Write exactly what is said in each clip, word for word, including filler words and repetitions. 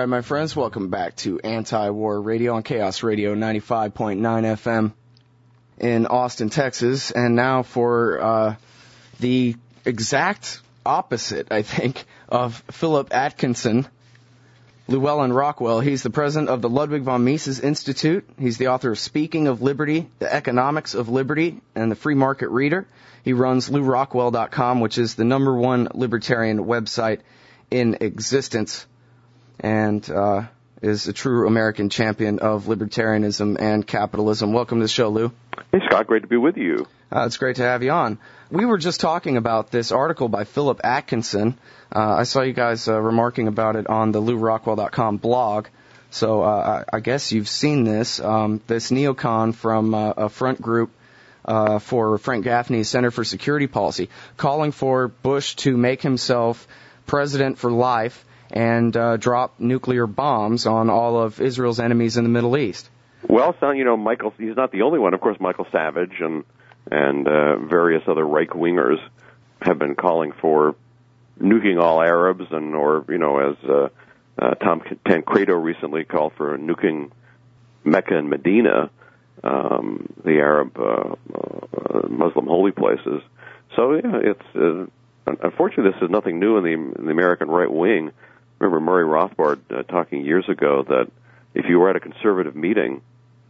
right, my friends, welcome back to Anti-War Radio on Chaos Radio ninety-five point nine F M in Austin, Texas. And now for uh, the exact opposite, I think, of Philip Atkinson, Llewellyn Rockwell. He's the president of the Ludwig von Mises Institute. He's the author of Speaking of Liberty, The Economics of Liberty, and The Free Market Reader. He runs Lew Rockwell dot com, which is the number one libertarian website in existence, and uh, is a true American champion of libertarianism and capitalism. Welcome to the show, Lou. Hey, Scott. Great to be with you. Uh, it's great to have you on. We were just talking about this article by Philip Atkinson. Uh, I saw you guys uh, remarking about it on the Lew Rockwell dot com blog. So uh, I, I guess you've seen this. Um, this neocon from uh, a front group uh, for Frank Gaffney's Center for Security Policy, calling for Bush to make himself president for life and uh, drop nuclear bombs on all of Israel's enemies in the Middle East. Well, son, you know, Michael, he's not the only one. Of course, Michael Savage and and uh, various other right-wingers have been calling for nuking all Arabs, and or, you know, as uh, uh, Tom Tancredo recently called for nuking Mecca and Medina, um, the Arab uh, uh, Muslim holy places. So, yeah, it's uh, unfortunately this is nothing new in the, in the American right wing. I remember Murray Rothbard uh, talking years ago that if you were at a conservative meeting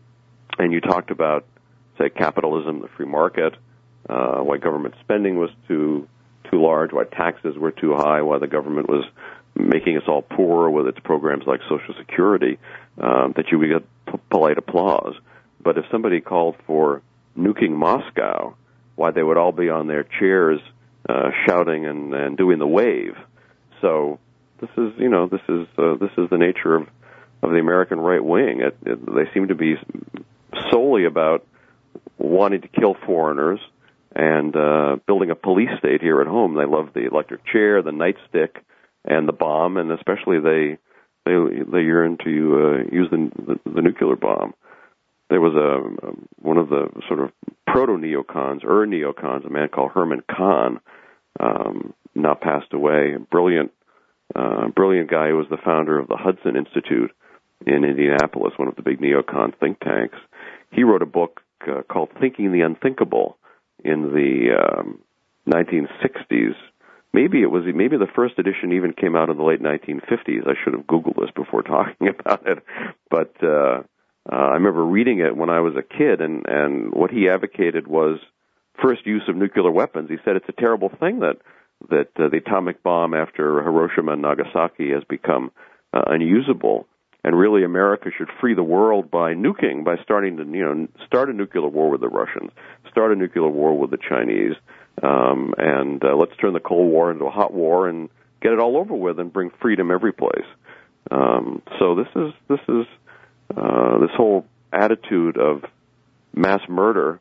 and you talked about, say, capitalism, the free market, uh, why government spending was too too large, why taxes were too high, why the government was making us all poorer with its programs like Social Security, um, that you would get p- polite applause. But if somebody called for nuking Moscow, why they would all be on their chairs uh, shouting and, and doing the wave. So this is, you know, this is uh, this is the nature of of the American right wing. It, it, they seem to be solely about wanting to kill foreigners and uh, building a police state here at home. They love the electric chair, the nightstick, and the bomb, and especially they they they yearn to uh, use the, the the nuclear bomb. There was a one of the sort of proto neocons, er neocons, a man called Herman Kahn, um, now passed away. A brilliant, uh, brilliant guy who was the founder of the Hudson Institute in Indianapolis, one of the big neocon think tanks. He wrote a book uh, called Thinking the Unthinkable in the um, nineteen sixties. Maybe it was maybe the first edition even came out in the late nineteen fifties. I should have Googled this before talking about it, but uh, uh, I remember reading it when I was a kid, and and what he advocated was first use of nuclear weapons. He said it's a terrible thing that that uh, the atomic bomb after Hiroshima and Nagasaki has become uh, unusable. And really, America should free the world by nuking, by starting to, you know, start a nuclear war with the Russians, start a nuclear war with the Chinese, um, and uh, let's turn the Cold War into a hot war and get it all over with and bring freedom every place. Um, so this is this is uh, this whole attitude of mass murder,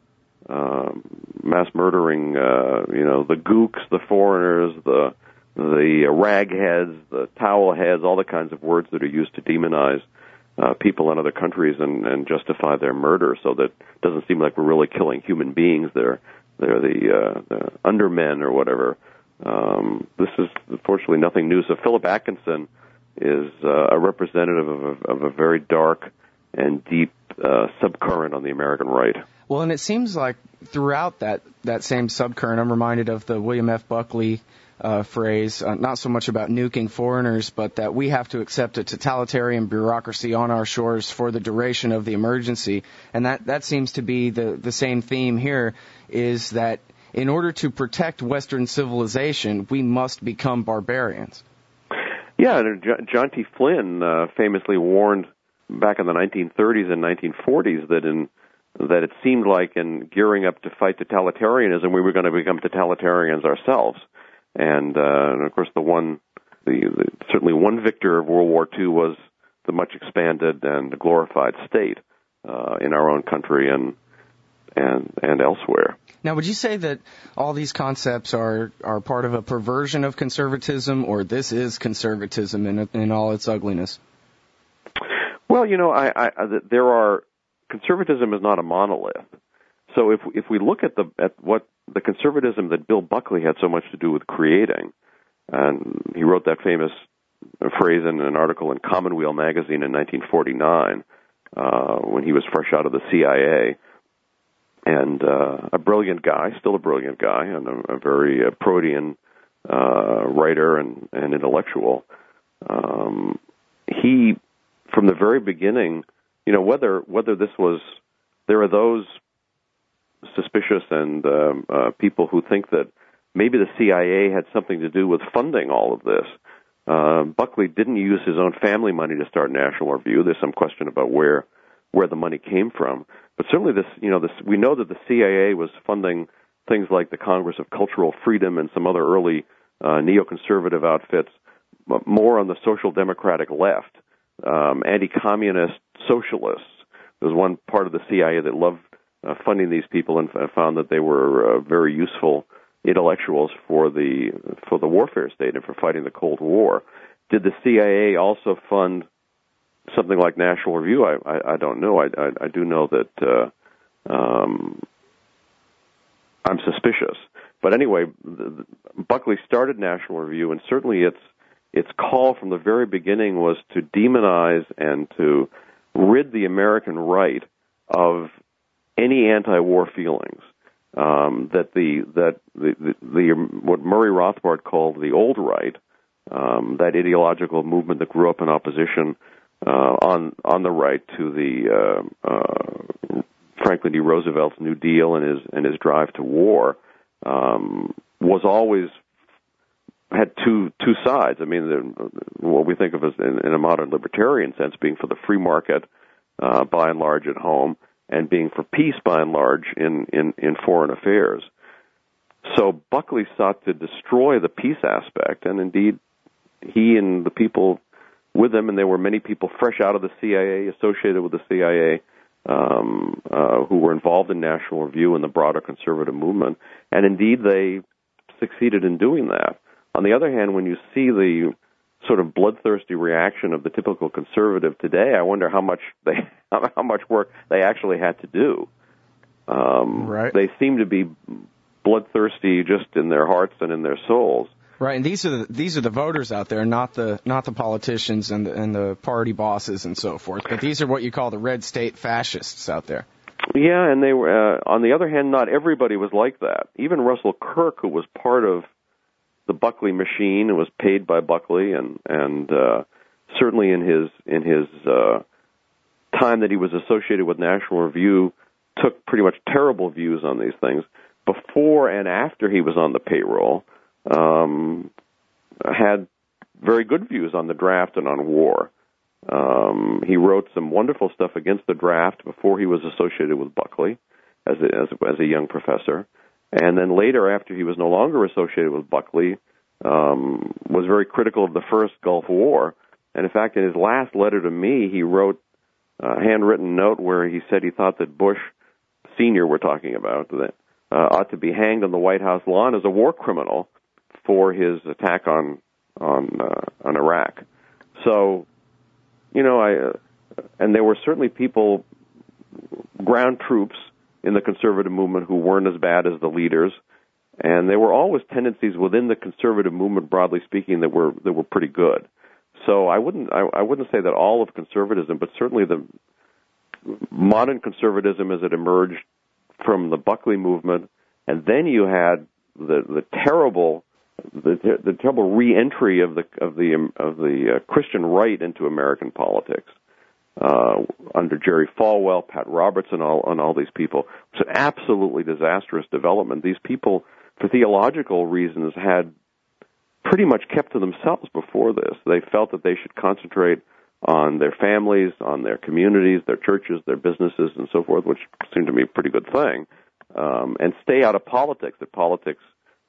um, mass murdering, uh, you know, the gooks, the foreigners, the the ragheads, the towel heads, all the kinds of words that are used to demonize uh, people in other countries and, and justify their murder, so that it doesn't seem like we're really killing human beings. They're they're the, uh, the undermen or whatever. Um, this is unfortunately nothing new. So Philip Atkinson is uh, a representative of a, of a very dark and deep uh, subcurrent on the American right. Well, and it seems like throughout that, that same subcurrent, I'm reminded of the William F. Buckley Uh, phrase, uh, not so much about nuking foreigners, but that we have to accept a totalitarian bureaucracy on our shores for the duration of the emergency. And that, that seems to be the, the same theme here, is that in order to protect Western civilization, we must become barbarians. Yeah, John T. Flynn uh, famously warned back in the nineteen thirties and nineteen forties that in that it seemed like in gearing up to fight totalitarianism, we were going to become totalitarians ourselves. And, uh, and of course, the one, the, the certainly one victor of World War Two was the much expanded and glorified state uh, in our own country and and and elsewhere. Now, would you say that all these concepts are are part of a perversion of conservatism, or this is conservatism in in all its ugliness? Well, you know, I, I, there are conservatism is not a monolith. So if if we look at the at what the conservatism that Bill Buckley had so much to do with creating, and he wrote that famous a phrase in an article in Commonweal magazine in nineteen forty-nine uh, when he was fresh out of the C I A. And uh, a brilliant guy, still a brilliant guy, and a, a very uh, protean uh, writer and, and intellectual. Um, he, from the very beginning, you know, whether whether this was, there are those suspicious and um, uh, people who think that maybe the C I A had something to do with funding all of this. Uh, Buckley didn't use his own family money to start National Review. There's some question about where where the money came from. But certainly this, you know, this, we know that the C I A was funding things like the Congress of Cultural Freedom and some other early uh, neoconservative outfits, more on the social democratic left, um, anti-communist socialists. There was one part of the C I A that loved uh, funding these people and f- found that they were uh, very useful intellectuals for the for the warfare state and for fighting the Cold War. Did the C I A also fund something like National Review? I, I, I don't know. I, I, I do know that uh, um, I'm suspicious. But anyway, the, the, Buckley started National Review, and certainly its its call from the very beginning was to demonize and to rid the American right of any anti-war feelings. Um, that the that the, the, the what Murray Rothbard called the old right, um, that ideological movement that grew up in opposition uh, on on the right to the uh, uh, Franklin D. Roosevelt's New Deal and his and his drive to war, um, was always had two two sides. I mean, the, what we think of as in, in a modern libertarian sense, being for the free market uh, by and large at home, and being for peace by and large in, in, in foreign affairs. So Buckley sought to destroy the peace aspect, and indeed he and the people with him, and there were many people fresh out of the C I A, associated with the C I A, um, uh, who were involved in National Review and the broader conservative movement, and indeed they succeeded in doing that. On the other hand, when you see the sort of bloodthirsty reaction of the typical conservative today, I wonder how much they how much work they actually had to do. Um, right. They seem to be bloodthirsty just in their hearts and in their souls. Right, and these are the, these are the voters out there, not the not the politicians and the, and the party bosses and so forth. But these are what you call the red state fascists out there. Yeah, and they were. Uh, on the other hand, not everybody was like that. Even Russell Kirk, who was part of the Buckley machine and was paid by Buckley, and and uh, certainly in his in his uh, time that he was associated with National Review, took pretty much terrible views on these things. Before and after he was on the payroll, um, had very good views on the draft and on war. Um, he wrote some wonderful stuff against the draft before he was associated with Buckley as a, as a, as a young professor. And then later, after he was no longer associated with Buckley, um, was very critical of the first Gulf War. And in fact, in his last letter to me, he wrote a handwritten note where he said he thought that Bush Senior, we're talking about, that uh, ought to be hanged on the White House lawn as a war criminal for his attack on on uh, on Iraq. So, you know, I uh, and there were certainly people, ground troops in the conservative movement who weren't as bad as the leaders, and there were always tendencies within the conservative movement, broadly speaking, that were that were pretty good. So I wouldn't I, I wouldn't say that all of conservatism, but certainly the modern conservatism as it emerged from the Buckley movement, and then you had the the terrible the the terrible re-entry of the of the of the uh, Christian right into American politics. Uh, under Jerry Falwell, Pat Roberts, and all, and all these people. It's an absolutely disastrous development. These people, for theological reasons, had pretty much kept to themselves before this. They felt that they should concentrate on their families, on their communities, their churches, their businesses, and so forth, which seemed to me a pretty good thing, um, and stay out of politics, that politics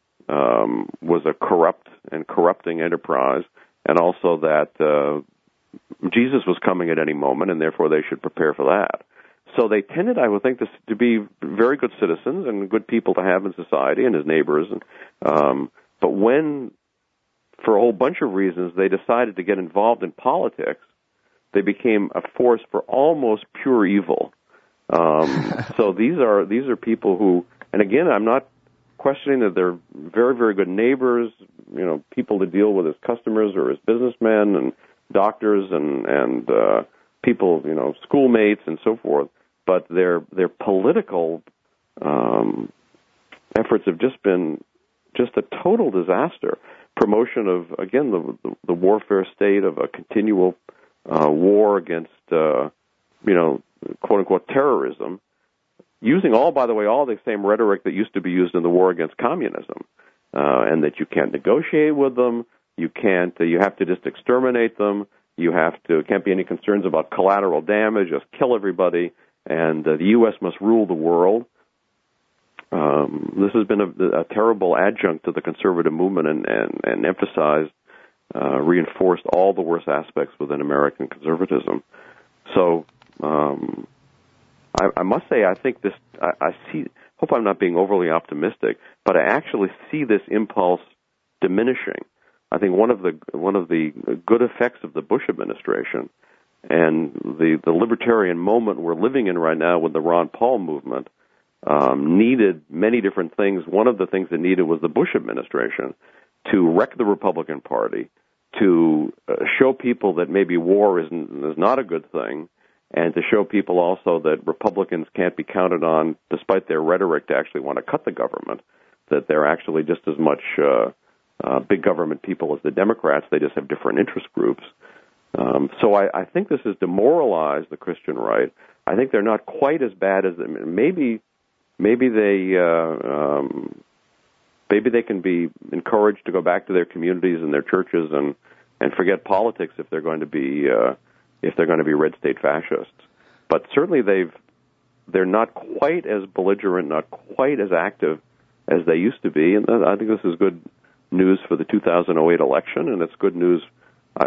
um, was a corrupt and corrupting enterprise, and also that uh, Jesus was coming at any moment, and therefore they should prepare for that. So they tended, I would think, to, to be very good citizens and good people to have in society and as neighbors. And, um, but when, for a whole bunch of reasons, they decided to get involved in politics, they became a force for almost pure evil. Um, so these are these are people who, and again, I'm not questioning that they're very, very good neighbors, you know, people to deal with as customers or as businessmen and doctors and and uh, people, you know, schoolmates and so forth. But their their political um, efforts have just been just a total disaster. Promotion of, again, the the, the warfare state of a continual uh, war against, uh, you know, quote unquote terrorism, using all, by the way, all the same rhetoric that used to be used in the war against communism, uh, and that you can't negotiate with them, you can't, uh, you have to just exterminate them, you have to, can't be any concerns about collateral damage, just kill everybody, and uh, the U S must rule the world. Um, this has been a, a terrible adjunct to the conservative movement and, and, and emphasized, uh, reinforced all the worst aspects within American conservatism. So, um, I, I must say, I think this, I, I see, hope I'm not being overly optimistic, but I actually see this impulse diminishing. I think one of the, one of the good effects of the Bush administration and the, the libertarian moment we're living in right now with the Ron Paul movement, Um, needed many different things. One of the things it needed was the Bush administration to wreck the Republican Party, to uh, show people that maybe war is, is not a good thing, and to show people also that Republicans can't be counted on, despite their rhetoric, to actually want to cut the government, that they're actually just as much uh, uh, big government people as the Democrats. They just have different interest groups. Um, so I, I think this has demoralized the Christian right. I think they're not quite as bad as them. Maybe... Maybe they uh, um, maybe they can be encouraged to go back to their communities and their churches and, and forget politics if they're going to be uh, if they're going to be red state fascists. But certainly they've they're not quite as belligerent, not quite as active as they used to be. And I think this is good news for the two thousand eight election, and it's good news uh,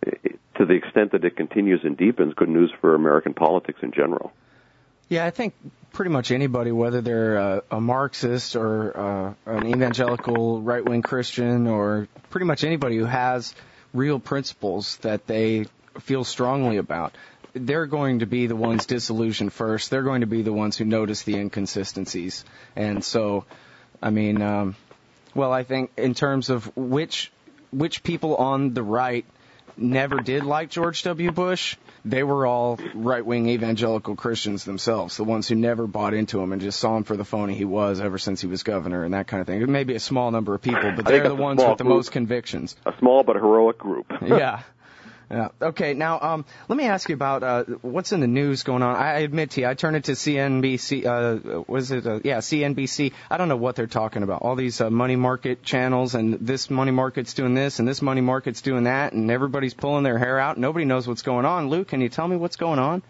to the extent that it continues and deepens. Good news for American politics in general. Yeah, I think pretty much anybody, whether they're a, a Marxist or uh, an evangelical right-wing Christian, or pretty much anybody who has real principles that they feel strongly about, they're going to be the ones disillusioned first. They're going to be the ones who notice the inconsistencies. And so, I mean, um, well, I think in terms of which which people on the right never did like George W. Bush, they were all right-wing evangelical Christians themselves, the ones who never bought into him and just saw him for the phony he was ever since he was governor and that kind of thing. Maybe a small number of people, but they're the ones with the group, most convictions. A small but heroic group. Yeah. Yeah. Okay. Now, um, let me ask you about uh, what's in the news going on. I admit to you, I turned it to C N B C. Uh, what is it? Uh, yeah, C N B C. I don't know what they're talking about. All these uh, money market channels, and this money market's doing this, and this money market's doing that, and everybody's pulling their hair out. Nobody knows what's going on. Lou, can you tell me what's going on?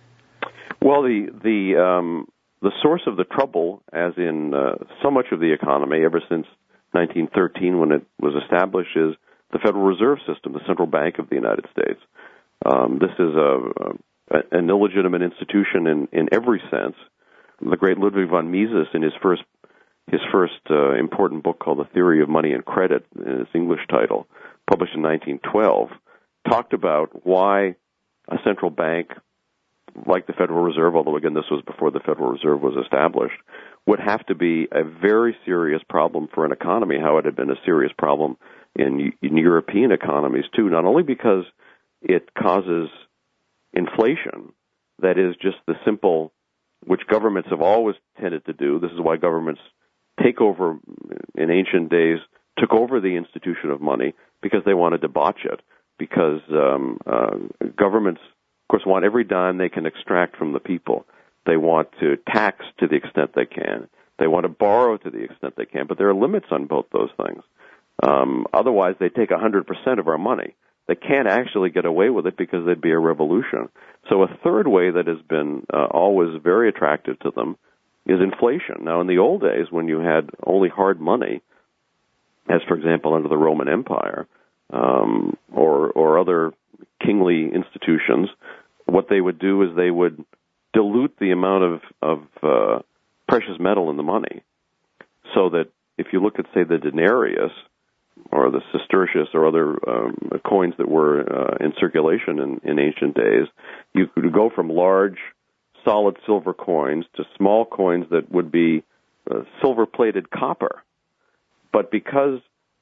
Well, the the um, the source of the trouble, as in uh, so much of the economy ever since nineteen thirteen, when it was established, is the Federal Reserve System, the central bank of the United States. Um, this is a, a an illegitimate institution in, in every sense. The great Ludwig von Mises, in his first his first uh, important book called The Theory of Money and Credit, in its English title, published in nineteen twelve, talked about why a central bank like the Federal Reserve, although again this was before the Federal Reserve was established, would have to be a very serious problem for an economy, how it had been a serious problem in, in European economies too, not only because it causes inflation, that is just the simple, which governments have always tended to do. This is why governments take over, in ancient days, took over the institution of money because they wanted to botch it, because um, uh, governments, of course, want every dime they can extract from the people. They want to tax to the extent they can. They want to borrow to the extent they can, but there are limits on both those things. Um, otherwise, they take one hundred percent of our money. They can't actually get away with it because there'd be a revolution. So a third way that has been uh, always very attractive to them is inflation. Now, in the old days, when you had only hard money, as, for example, under the Roman Empire, um, or, or other kingly institutions, what they would do is they would dilute the amount of, of uh, precious metal in the money, so that if you look at, say, the denarius, or the sestertius, or other um, coins that were uh, in circulation in, in ancient days, you could go from large, solid silver coins to small coins that would be uh, silver-plated copper. But because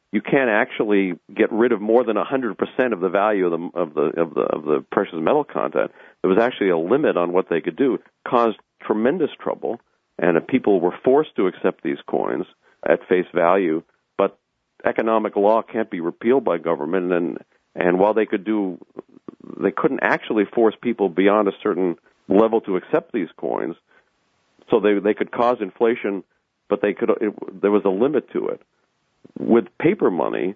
you can't actually get rid of more than one hundred percent of the value of the of the of the of the precious metal content. There was actually a limit on what they could do. It caused tremendous trouble, and if people were forced to accept these coins at face value. But economic law can't be repealed by government, and and while they could do, they couldn't actually force people beyond a certain level to accept these coins. So they they could cause inflation, but they could it, there was a limit to it. With paper money,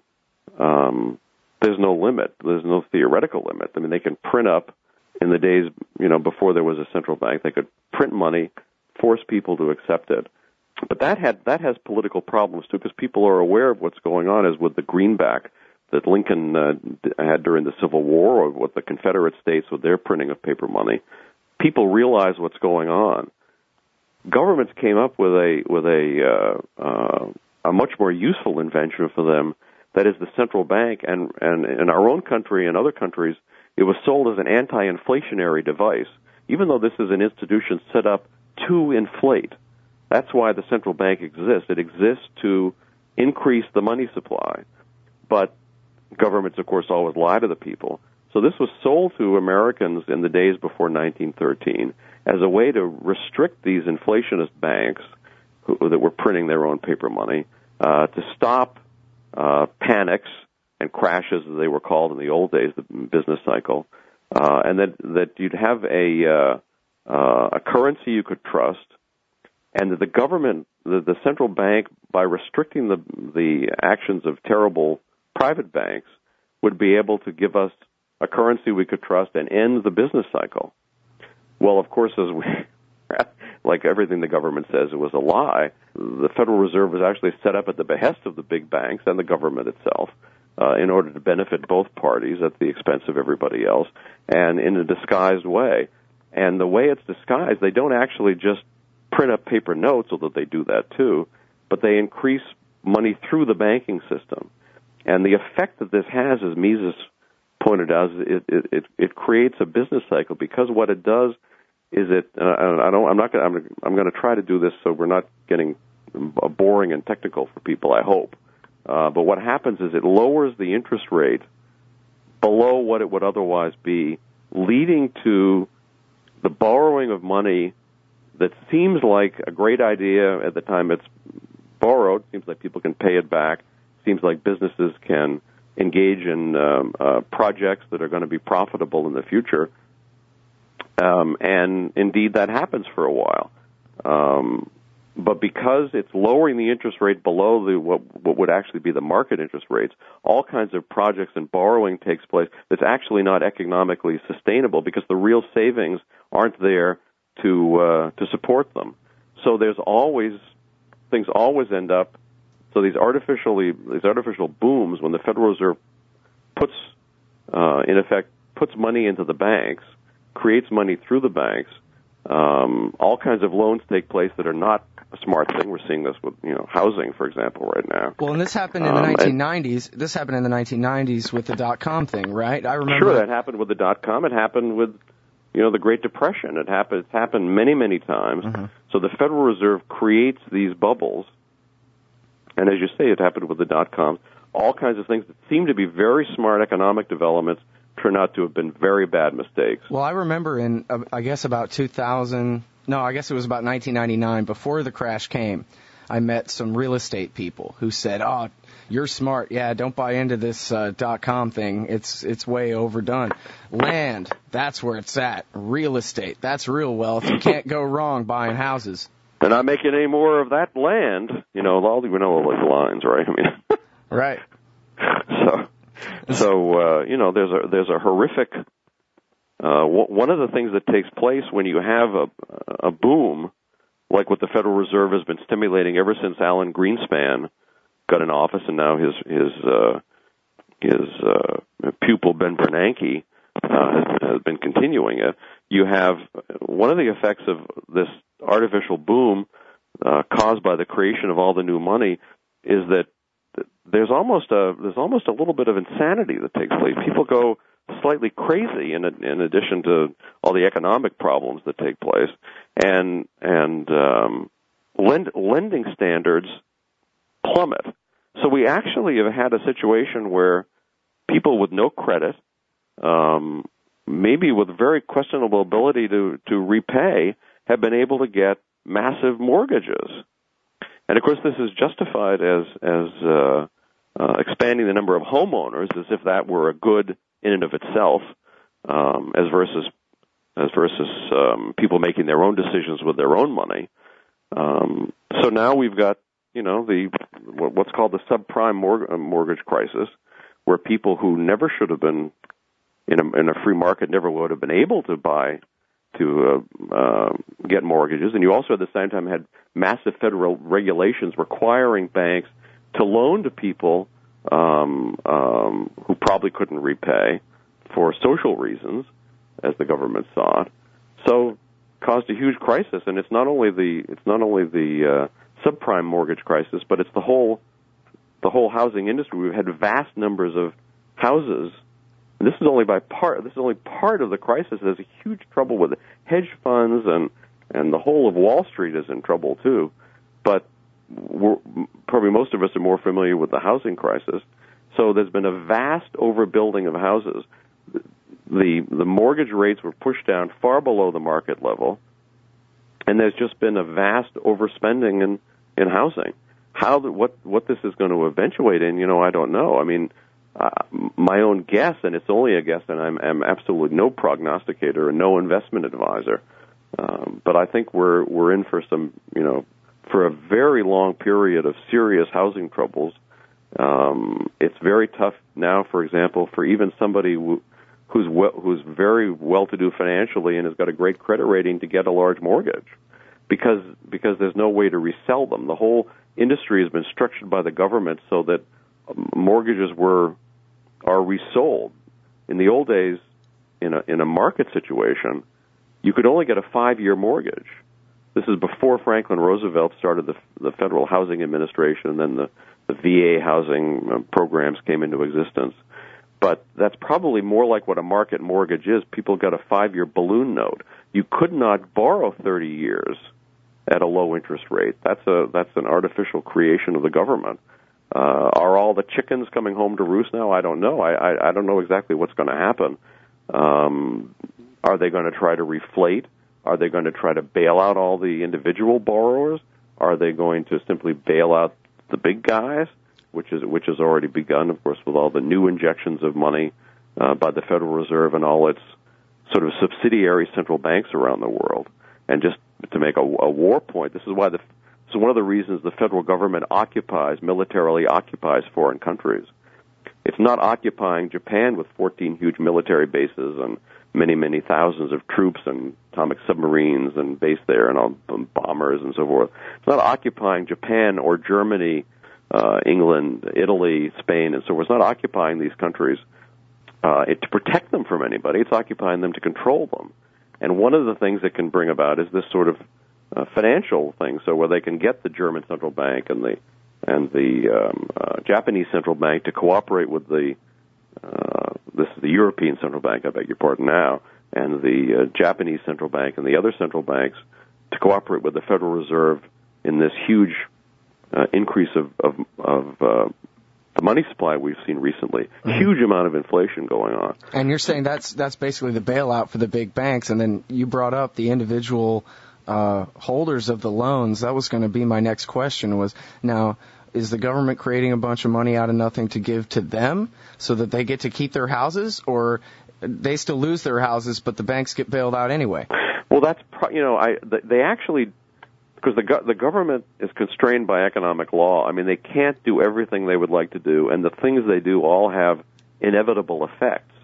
um, there's no limit. There's no theoretical limit. I mean, they can print up in the days, you know, before there was a central bank. They could print money, force people to accept it. But that had that has political problems too, because people are aware of what's going on. As with the greenback that Lincoln uh, had during the Civil War, or with the Confederate States with their printing of paper money, people realize what's going on. Governments came up with a with a uh, uh, a much more useful invention for them, that is the central bank. And, and in our own country and other countries, it was sold as an anti-inflationary device, even though this is an institution set up to inflate. That's why the central bank exists. It exists to increase the money supply. But governments, of course, always lie to the people. So this was sold to Americans in the days before nineteen thirteen as a way to restrict these inflationist banks who, that were printing their own paper money, uh, to stop uh, panics and crashes, as they were called in the old days, the business cycle, uh, and that that you'd have a uh, uh, a currency you could trust, and that the government, the, the central bank, by restricting the the actions of terrible private banks, would be able to give us a currency we could trust and end the business cycle. Well, of course, as we like everything the government says, it was a lie. The Federal Reserve was actually set up at the behest of the big banks and the government itself uh, in order to benefit both parties at the expense of everybody else, and in a disguised way. And the way it's disguised, they don't actually just print up paper notes, although they do that too, but they increase money through the banking system. And the effect that this has, as Mises pointed out, is it, it, it, it creates a business cycle, because what it does is it, uh, I don't, I'm not going I'm, I'm going to try to do this so we're not getting boring and technical for people, I hope. Uh, but what happens is it lowers the interest rate below what it would otherwise be, leading to the borrowing of money that seems like a great idea at the time it's borrowed. Seems like people can pay it back. Seems like businesses can engage in um, uh, projects that are going to be profitable in the future. Um, and indeed, that happens for a while. Um, but because it's lowering the interest rate below the what, what would actually be the market interest rates, all kinds of projects and borrowing takes place that's actually not economically sustainable, because the real savings aren't there to uh, to support them. So there's always things always end up. So these artificially these artificial booms, when the Federal Reserve puts uh, in effect puts money into the banks, creates money through the banks, um, all kinds of loans take place that are not a smart thing. We're seeing this with, you know, housing, for example, right now. Well, and this happened in the um, nineteen nineties. This happened in the nineteen nineties with the dot-com thing, right? I remember. Sure, that happened with the dot-com. It happened with, you know, the Great Depression. It happened. It's happened many, many times. Mm-hmm. So the Federal Reserve creates these bubbles, and as you say, it happened with the dot-com. All kinds of things that seem to be very smart economic developments turn out to have been very bad mistakes. Well, I remember in, uh, I guess about two thousand, no, I guess it was about nineteen ninety-nine, before the crash came, I met some real estate people who said, oh, you're smart. Yeah, don't buy into this uh, dot-com thing. It's it's way overdone. Land, that's where it's at. Real estate, that's real wealth. You can't go wrong buying houses. They're not making any more of that land. You know, all we know all those lines, right? I mean, right. So, so uh, you know, there's a there's a horrific. Uh, w- one of the things that takes place when you have a a boom, like what the Federal Reserve has been stimulating ever since Alan Greenspan got in office, and now his his uh, his uh, pupil Ben Bernanke uh, has, has been continuing it. You have one of the effects of this artificial boom uh, caused by the creation of all the new money is that there's almost a there's almost a little bit of insanity that takes place. People go slightly crazy in in addition to all the economic problems that take place, and and um, lend, lending standards plummet. So we actually have had a situation where people with no credit, um, maybe with very questionable ability to, to repay, have been able to get massive mortgages. And, of course, this is justified as, as uh, uh, expanding the number of homeowners as if that were a good in and of itself, um, as versus as versus um, people making their own decisions with their own money. Um, so now we've got, you know, the what's called the subprime mor- mortgage crisis, where people who never should have been in a, in a free market never would have been able to buy, to uh, uh, get mortgages. And you also at the same time had massive federal regulations requiring banks to loan to people um, um, who probably couldn't repay for social reasons, as the government saw it. So caused a huge crisis, and it's not only the it's not only the uh, subprime mortgage crisis, but it's the whole the whole housing industry. We've had vast numbers of houses. And this is only by part. This is only part of the crisis. There's a huge trouble with hedge funds, and and the whole of Wall Street is in trouble too. But we're, probably most of us are more familiar with the housing crisis. So there's been a vast overbuilding of houses. The the mortgage rates were pushed down far below the market level, and there's just been a vast overspending in, in housing. How the, what what this is going to eventuate in, you know, I don't know. I mean, uh, my own guess, and it's only a guess, and I'm, I'm absolutely no prognosticator and no investment advisor. Um, but I think we're we're in for some, you know, for a very long period of serious housing troubles. Um, it's very tough now, for example, for even somebody who, who's well, who's very well-to-do financially and has got a great credit rating to get a large mortgage, because because there's no way to resell them. The whole industry has been structured by the government so that mortgages were are resold. In the old days, in a in a market situation, you could only get a five-year mortgage. This is before Franklin Roosevelt started the the Federal Housing Administration, and then the, the V A housing programs came into existence. But that's probably more like what a market mortgage is. People got a five-year balloon note. You could not borrow thirty years at a low interest rate. That's a that's an artificial creation of the government. Uh, are all the chickens coming home to roost now? I don't know. I I, I don't know exactly what's going to happen. Um, are they going to try to reflate? Are they going to try to bail out all the individual borrowers? Are they going to simply bail out the big guys, which is which has already begun, of course, with all the new injections of money uh, by the Federal Reserve and all its sort of subsidiary central banks around the world? And just to make a, a war point, this is why the this is one of the reasons the federal government occupies, militarily occupies foreign countries. It's not occupying Japan with fourteen huge military bases and many, many thousands of troops and atomic submarines and based there and all and bombers and so forth. It's not occupying Japan or Germany, uh, England, Italy, Spain, and so forth. It's not occupying these countries uh, it, to protect them from anybody. It's occupying them to control them. And one of the things that can bring about is this sort of uh, financial thing, so where they can get the German central bank and the and the um, uh, Japanese central bank to cooperate with the uh, this is the European Central Bank, I beg your pardon now, and the uh, Japanese Central Bank and the other central banks to cooperate with the Federal Reserve in this huge uh, increase of of, of uh, the money supply we've seen recently. Mm-hmm. Huge amount of inflation going on. And you're saying that's that's basically the bailout for the big banks, and then you brought up the individual uh, holders of the loans. That was going to be my next question was, now, is the government creating a bunch of money out of nothing to give to them so that they get to keep their houses, or they still lose their houses but the banks get bailed out anyway? Well, that's, you know, I they actually, because the go- the government is constrained by economic law. I mean, they can't do everything they would like to do, and the things they do all have inevitable effects.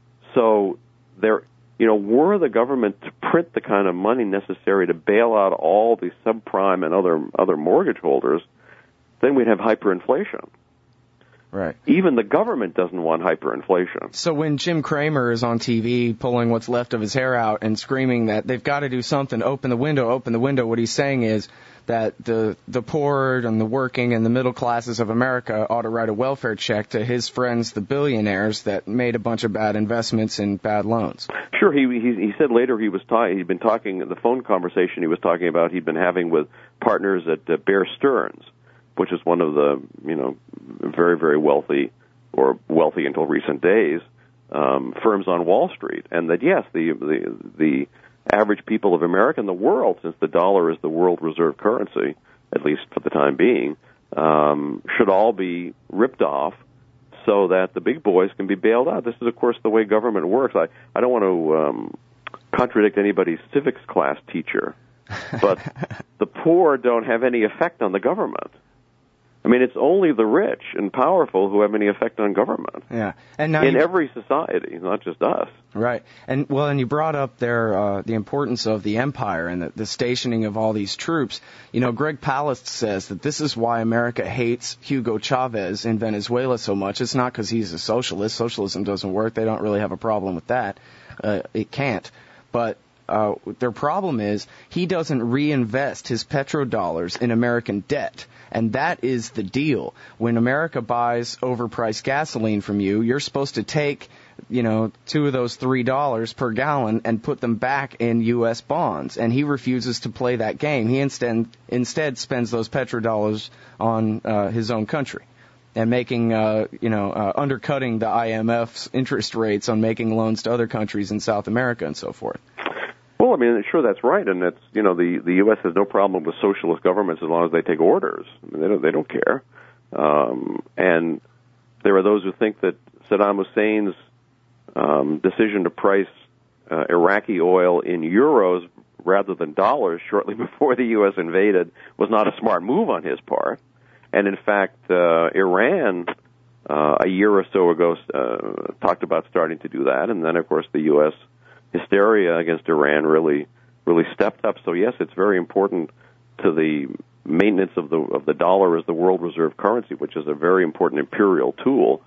So they're, you know, were the government to print the kind of money necessary to bail out all the subprime and other other mortgage holders, then we'd have hyperinflation. Right. Even the government doesn't want hyperinflation. So when Jim Cramer is on T V pulling what's left of his hair out and screaming that they've got to do something, open the window, open the window, what he's saying is that the the poor and the working and the middle classes of America ought to write a welfare check to his friends, the billionaires, that made a bunch of bad investments and bad loans. Sure. He he, he said later he was ta- he'd been talking, the phone conversation he was talking about he'd been having with partners at uh, Bear Stearns. which is one of the, you know, very, very wealthy, or wealthy until recent days, um, firms on Wall Street. And that, yes, the, the, the average people of America and the world, since the dollar is the world reserve currency, at least for the time being, um, should all be ripped off so that the big boys can be bailed out. This is, of course, the way government works. I, I don't want to um, contradict anybody's civics class teacher, but the poor don't have any effect on the government. I mean, it's only the rich and powerful who have any effect on government. Yeah, and now in you, every society, not just us. Right, and well, and you brought up there uh, the importance of the empire and the, the stationing of all these troops. You know, Greg Palast says that this is why America hates Hugo Chavez in Venezuela so much. It's not because he's a socialist. Socialism doesn't work. They don't really have a problem with that. Uh, it can't. But uh, their problem is he doesn't reinvest his petrodollars in American debt. And that is the deal. When America buys overpriced gasoline from you, you're supposed to take, you know, two of those three dollars per gallon and put them back in U S bonds. And he refuses to play that game. He instead instead spends those petrodollars on uh, his own country and making, uh, you know, uh, undercutting the I M F's interest rates on making loans to other countries in South America and so forth. Well, I mean, sure, that's right, and it's, you know, the, the U S has no problem with socialist governments as long as they take orders. I mean, they don't they don't care, um, and there are those who think that Saddam Hussein's um, decision to price uh, Iraqi oil in euros rather than dollars shortly before the U S invaded was not a smart move on his part, and in fact, uh, Iran uh, a year or so ago uh, talked about starting to do that, and then of course the U S hysteria against Iran really, really stepped up. So yes, it's very important to the maintenance of the of the dollar as the world reserve currency, which is a very important imperial tool.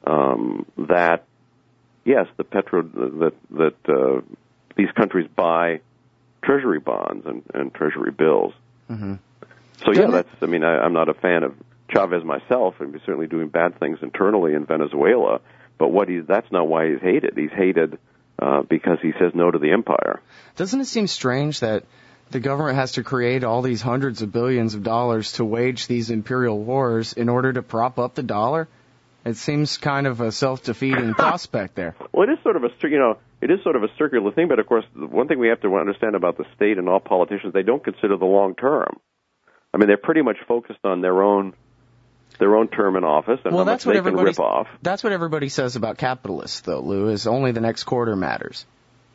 Um, that yes, the petro that that uh, these countries buy treasury bonds and, and treasury bills. Mm-hmm. So yeah, that's. I mean, I, I'm not a fan of Chavez myself, and he's certainly doing bad things internally in Venezuela. But what he that's not why he's hated. He's hated. Uh, because he says no to the empire. Doesn't it seem strange that the government has to create all these hundreds of billions of dollars to wage these imperial wars in order to prop up the dollar? It seems kind of a self-defeating prospect there. Well, it is sort of a, you know, it is sort of a circular thing, but of course, one thing we have to understand about the state and all politicians, they don't consider the long term. I mean, they're pretty much focused on their own their own term in office and well, how that's much what they can rip off. That's what everybody says about capitalists, though, Lou, is only the next quarter matters.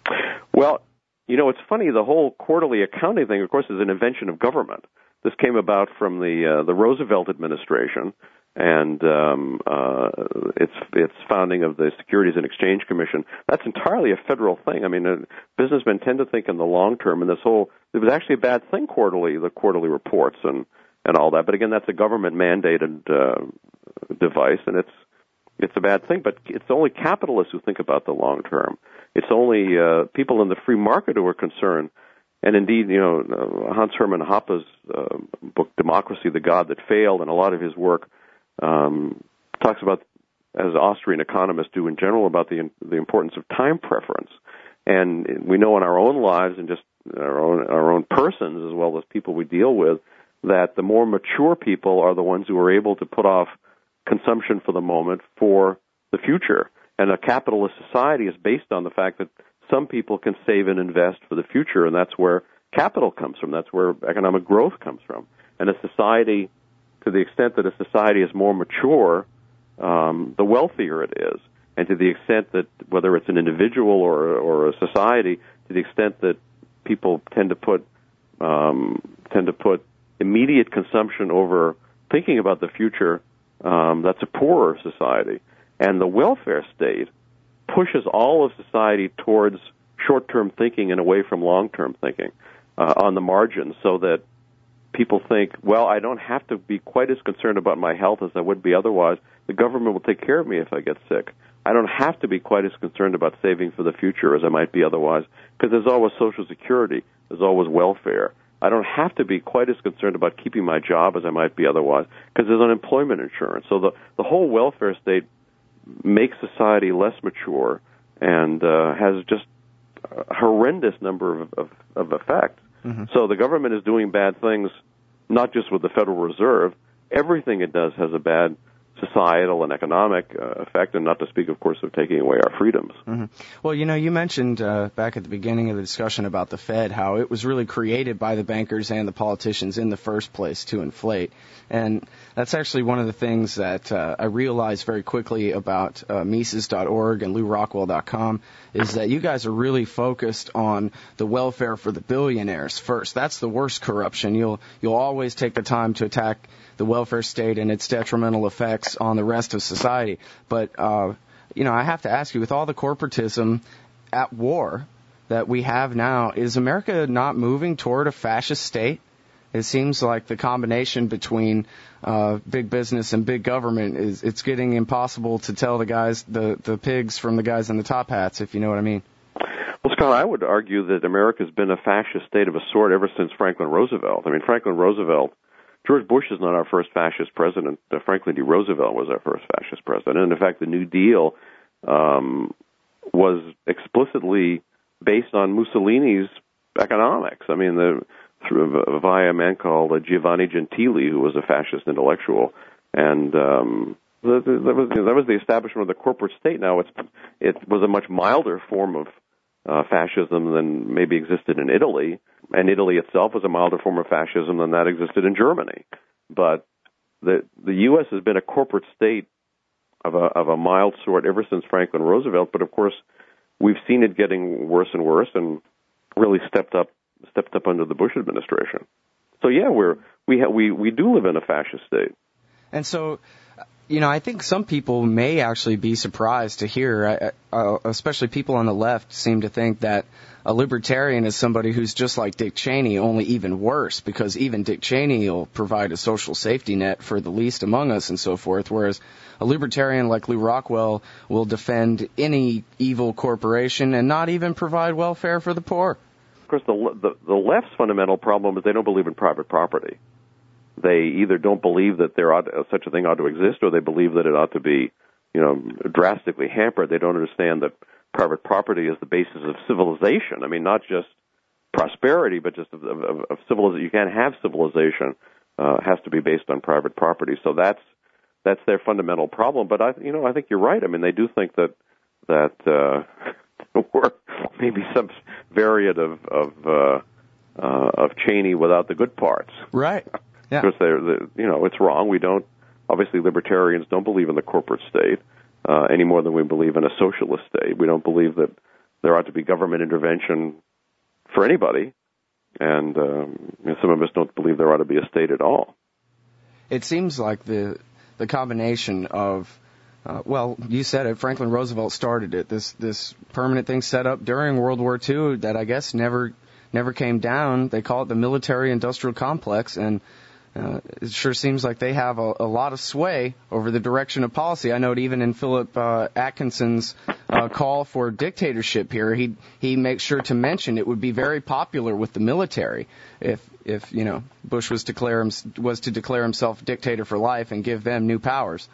Well, you know, it's funny, the whole quarterly accounting thing, of course, is an invention of government. This came about from the uh, the Roosevelt administration and um, uh, its its founding of the Securities and Exchange Commission. That's entirely a federal thing. I mean, uh, businessmen tend to think in the long term, and this whole, it was actually a bad thing quarterly, the quarterly reports and and all that. But again, that's a government-mandated uh, device, and it's it's a bad thing. But it's only capitalists who think about the long term. It's only uh, people in the free market who are concerned. And indeed, you know, uh, Hans Hermann Hoppe's uh, book, Democracy, the God That Failed, and a lot of his work um, talks about, as Austrian economists do in general, about the the importance of time preference. And we know in our own lives and just our own our own persons, as well as people we deal with, that the more mature people are the ones who are able to put off consumption for the moment for the future. And a capitalist society is based on the fact that some people can save and invest for the future, and that's where capital comes from. That's where economic growth comes from. And a society, to the extent that a society is more mature, um, the wealthier it is. And to the extent that, whether it's an individual or, or a society, to the extent that people tend to put um, tend to put immediate consumption over thinking about the future, um, that's a poorer society. And the welfare state pushes all of society towards short-term thinking and away from long-term thinking uh, on the margins, so that people think, well, I don't have to be quite as concerned about my health as I would be otherwise. The government will take care of me if I get sick. I don't have to be quite as concerned about saving for the future as I might be otherwise, because there's always Social Security, there's always welfare. I don't have to be quite as concerned about keeping my job as I might be otherwise, because there's unemployment insurance. So the, the whole welfare state makes society less mature and uh, has just a horrendous number of, of, of effects. Mm-hmm. So the government is doing bad things, not just with the Federal Reserve, everything it does has a bad societal and economic uh, effect, and not to speak, of course, of taking away our freedoms. Mm-hmm. Well, you know, you mentioned uh, back at the beginning of the discussion about the Fed how it was really created by the bankers and the politicians in the first place to inflate. And that's actually one of the things that uh, I realized very quickly about uh, Mises dot org and Lew Rockwell dot com is that you guys are really focused on the welfare for the billionaires first. That's the worst corruption. You'll you'll always take the time to attack the welfare state and its detrimental effects on the rest of society. But, uh, you know, I have to ask you, with all the corporatism at war that we have now, is America not moving toward a fascist state? It seems like the combination between uh, big business and big government is it's getting impossible to tell the guys, the, the pigs from the guys in the top hats, if you know what I mean. Well, Scott, I would argue that America's been a fascist state of a sort ever since Franklin Roosevelt. I mean, Franklin Roosevelt, George Bush is not our first fascist president. Uh, Franklin D. Roosevelt was our first fascist president. And in fact, the New Deal um, was explicitly based on Mussolini's economics. I mean, the through via a man called uh, Giovanni Gentili, who was a fascist intellectual, and um, that, that was that was the establishment of the corporate state. Now, it's it was a much milder form of uh, fascism than maybe existed in Italy, and Italy itself was a milder form of fascism than that existed in Germany. But the the U S has been a corporate state of a of a mild sort ever since Franklin Roosevelt. But of course, we've seen it getting worse and worse, and really stepped up. stepped up under the Bush administration. So yeah, we're we ha- we we do live in a fascist state. And so, you know, I think some people may actually be surprised to hear, uh, especially people on the left seem to think that a libertarian is somebody who's just like Dick Cheney, only even worse, because even Dick Cheney will provide a social safety net for the least among us and so forth, whereas a libertarian like Lew Rockwell will defend any evil corporation and not even provide welfare for the poor. Of course, the, the the left's fundamental problem is they don't believe in private property. They either don't believe that there ought such a thing ought to exist, or they believe that it ought to be, you know, drastically hampered. They don't understand that private property is the basis of civilization. I mean, not just prosperity, but just of, of, of civilization. You can't have civilization; uh, has to be based on private property. So that's that's their fundamental problem. But I, you know, I think you're right. I mean, they do think that that. Uh, or maybe some variant of of, uh, uh, of Cheney without the good parts. Right. Yeah. Because they're, they're, you know, it's wrong. We don't. Obviously, libertarians don't believe in the corporate state uh, any more than we believe in a socialist state. We don't believe that there ought to be government intervention for anybody, and um, you know, some of us don't believe there ought to be a state at all. It seems like the the combination of Uh, well, you said it. Franklin Roosevelt started it. This this permanent thing set up during World War Two that I guess never never came down. They call it the military-industrial complex, and uh, it sure seems like they have a, a lot of sway over the direction of policy. I know it even in Philip uh, Atkinson's uh, call for dictatorship here, he he makes sure to mention it would be very popular with the military if if you know Bush was declare him, was to declare himself dictator for life and give them new powers.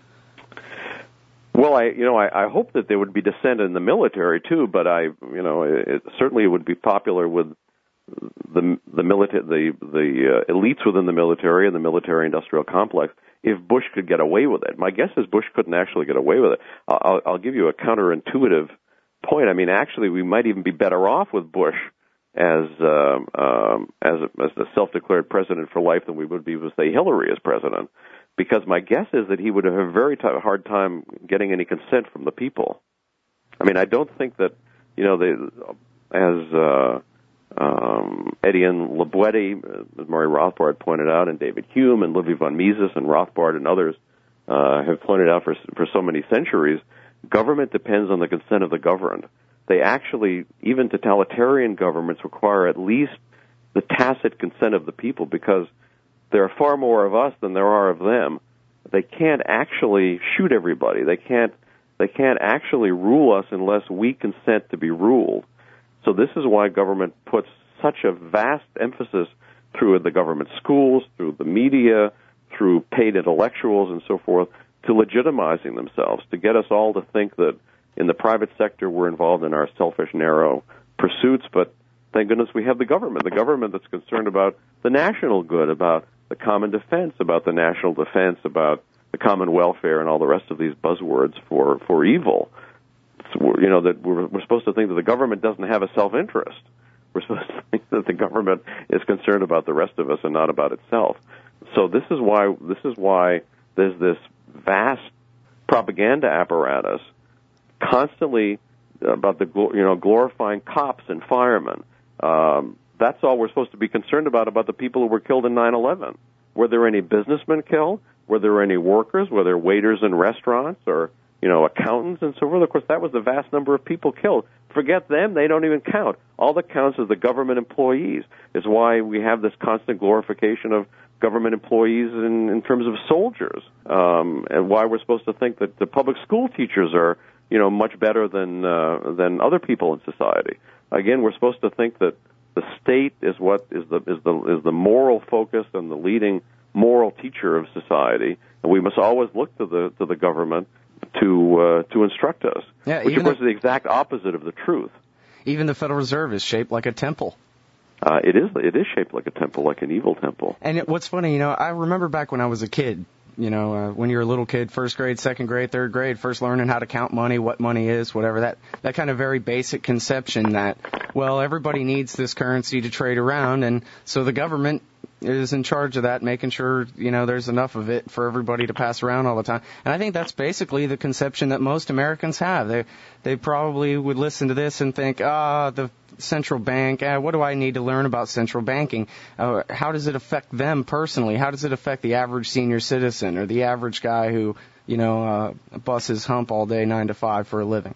Well, I, you know, I, I hope that there would be dissent in the military too, but I, you know, it, certainly it would be popular with the the military, the the uh, elites within the military and the military-industrial complex. If Bush could get away with it, my guess is Bush couldn't actually get away with it. I'll, I'll give you a counterintuitive point. I mean, actually, we might even be better off with Bush as um, um, as as the self-declared president for life than we would be with, say, Hillary as president. Because my guess is that he would have a very t- hard time getting any consent from the people. I mean, I don't think that, you know, they, as uh, um, Etienne Laboetti, as Murray Rothbard pointed out, and David Hume and Livy von Mises and Rothbard and others uh, have pointed out for for so many centuries, government depends on the consent of the governed. They actually, even totalitarian governments, require at least the tacit consent of the people, because there are far more of us than there are of them. They can't actually shoot everybody. They can't they can't actually rule us unless we consent to be ruled. So this is why government puts such a vast emphasis through the government schools, through the media, through paid intellectuals and so forth, to legitimizing themselves, to get us all to think that in the private sector we're involved in our selfish, narrow pursuits, but thank goodness we have the government, the government that's concerned about the national good, about the common defense, about the national defense, about the common welfare, and all the rest of these buzzwords for, for evil. So, you know, that we're, we're supposed to think that the government doesn't have a self-interest. We're supposed to think that the government is concerned about the rest of us and not about itself. So this is why this is why there's this vast propaganda apparatus constantly about the you know glorifying cops and firemen. Um, that's all we're supposed to be concerned about about the people who were killed in nine eleven. Were there any businessmen killed? Were there any workers? Were there waiters in restaurants or you know accountants and so forth? Of course, that was the vast number of people killed. Forget them; they don't even count. All that counts is the government employees. Is why we have this constant glorification of government employees in, in terms of soldiers, um, and why we're supposed to think that the public school teachers are, you know, much better than uh, than other people in society. Again, we're supposed to think that the state is what is the is the is the moral focus and the leading moral teacher of society, and we must always look to the to the government to uh, to instruct us, yeah, which of course the, is the exact opposite of the truth. Even the Federal Reserve is shaped like a temple. Uh, it is it is shaped like a temple, like an evil temple. And it, what's funny, you know, I remember back when I was a kid, you know, uh, when you're a little kid, first grade, second grade, third grade, first learning how to count money, what money is, whatever, that, that kind of very basic conception that, well, everybody needs this currency to trade around, and so the government is in charge of that, making sure, you know, there's enough of it for everybody to pass around all the time. And I think that's basically the conception that most Americans have. They they probably would listen to this and think, ah, the central bank, ah, what do I need to learn about central banking? Uh, how does it affect them personally? How does it affect the average senior citizen or the average guy who, you know, uh, busts his hump all day, nine to five for a living?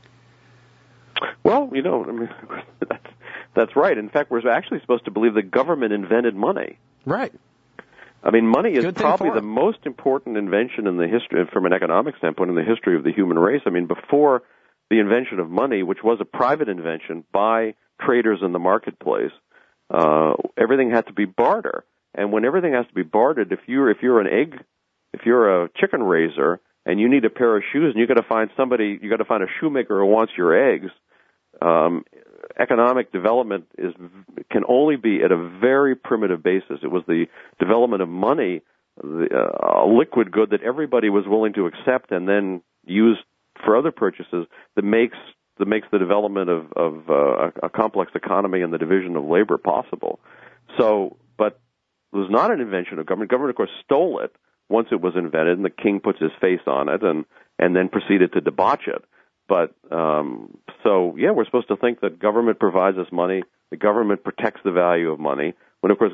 Well, you know, I mean, that's, that's right. In fact, we're actually supposed to believe the government invented money. Right. I mean, money is Good probably the most important invention in the history, from an economic standpoint, in the history of the human race. I mean, before the invention of money, which was a private invention by traders in the marketplace, uh, everything had to be barter. And when everything has to be bartered, if you're if you're an egg, if you're a chicken raiser and you need a pair of shoes, and you got to find somebody, you got to find a shoemaker who wants your eggs. Um, economic development is can only be at a very primitive basis. It was the development of money, the, uh, a liquid good that everybody was willing to accept and then use for other purchases, that makes that makes the development of, of uh, a complex economy and the division of labor possible. So, but it was not an invention of government. Government, of course, stole it once it was invented, and the king puts his face on it and, and then proceeded to debauch it. But, um, so, yeah, we're supposed to think that government provides us money, the government protects the value of money, when, of course,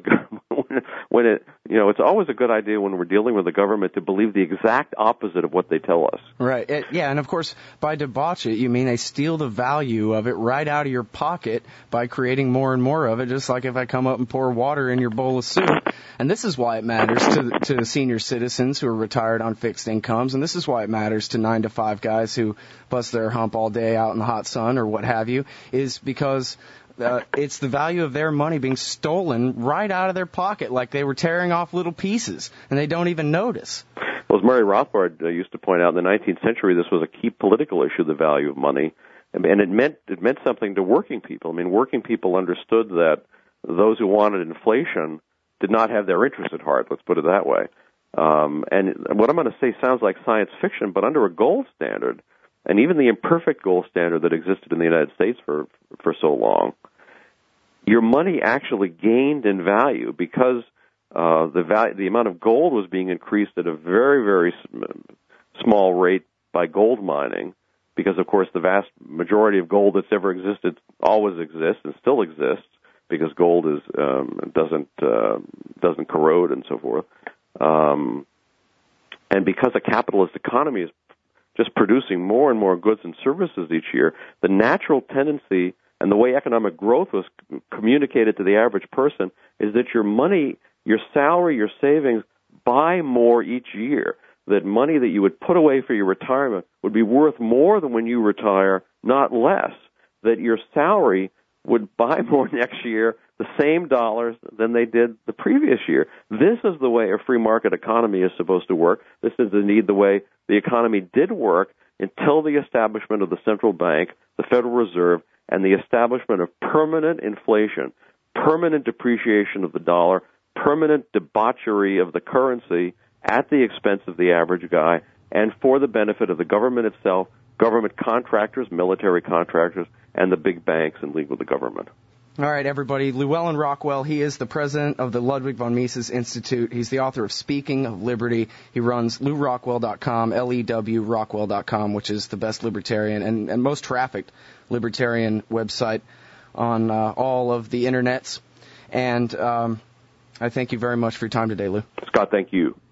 when it, you know, it's always a good idea when we're dealing with the government to believe the exact opposite of what they tell us. Right. It, yeah, and of course, by debauch it, you mean they steal the value of it right out of your pocket by creating more and more of it, just like if I come up and pour water in your bowl of soup. And this is why it matters to, to senior citizens who are retired on fixed incomes, and this is why it matters to nine to five guys who bust their hump all day out in the hot sun or what have you, is because Uh, it's the value of their money being stolen right out of their pocket, like they were tearing off little pieces, and they don't even notice. Well, as Murray Rothbard uh, used to point out, in the nineteenth century, this was a key political issue, the value of money, and, and it meant it meant something to working people. I mean, working people understood that those who wanted inflation did not have their interests at heart. Let's put it that way. Um, and what I'm going to say sounds like science fiction, but under a gold standard, and even the imperfect gold standard that existed in the United States for for so long, your money actually gained in value because uh, the value, the amount of gold was being increased at a very, very small rate by gold mining, because, of course, the vast majority of gold that's ever existed always exists and still exists, because gold is um, doesn't uh, doesn't corrode and so forth. Um, and because a capitalist economy is just producing more and more goods and services each year, the natural tendency and the way economic growth was communicated to the average person is that your money, your salary, your savings buy more each year. That money that you would put away for your retirement would be worth more than when you retire, not less. That your salary would buy more next year, the same dollars than they did the previous year. This is the way a free market economy is supposed to work. This is indeed the way the economy did work until the establishment of the central bank, the Federal Reserve, and the establishment of permanent inflation, permanent depreciation of the dollar, permanent debauchery of the currency at the expense of the average guy and for the benefit of the government itself, government contractors, military contractors, and the big banks in league with the government. All right, everybody. Llewellyn Rockwell, he is the president of the Ludwig von Mises Institute. He's the author of Speaking of Liberty. He runs lew rockwell dot com, L E W Rockwell dot com, which is the best libertarian and, and most trafficked libertarian website on uh, all of the internets. And um, I thank you very much for your time today, Lou. Scott, thank you.